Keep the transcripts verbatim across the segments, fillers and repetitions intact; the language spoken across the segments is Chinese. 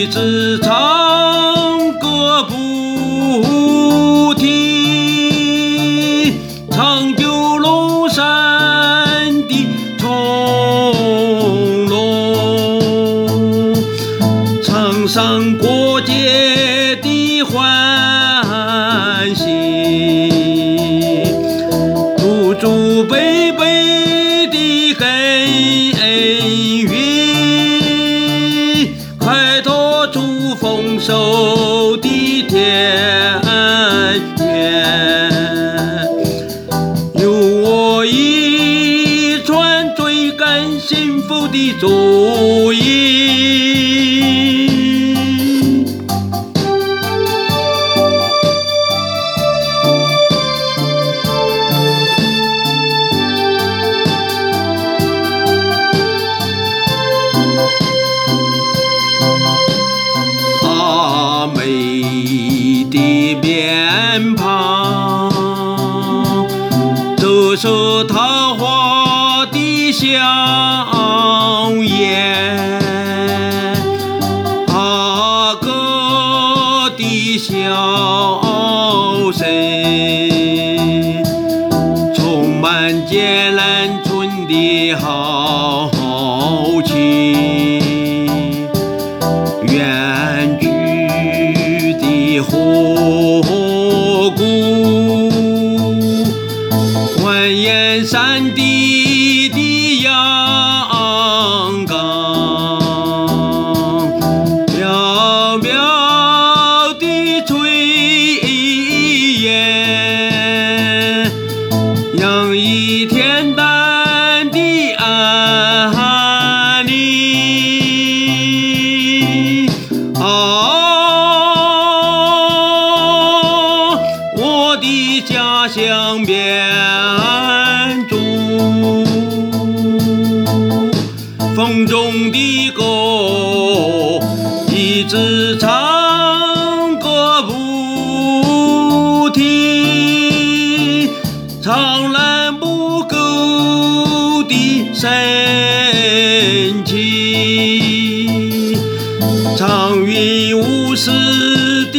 一直唱歌不停，长久龙山的重龙，唱上过节的欢喜，吐出悲悲的恩怨，开拓出丰收的田园。有我一串追赶幸福的足印。啊，美的面庞，这是桃花的笑颜，阿哥的笑声，充满剑兰村的豪情。远去的火鼓，蜿蜒山地的阳刚，渺渺的炊烟，洋溢恬淡的安宁。啊，我的家乡绵竹，风中的歌一直唱歌不停，唱烂不够的深情，唱匀无私的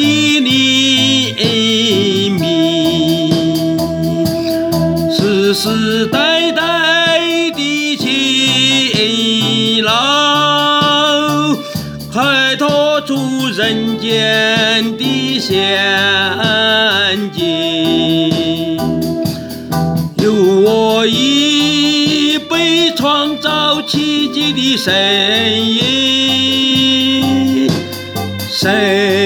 黎明，世世代代的勤劳，开拓出人间的仙境。有我一辈创造奇迹的身影，身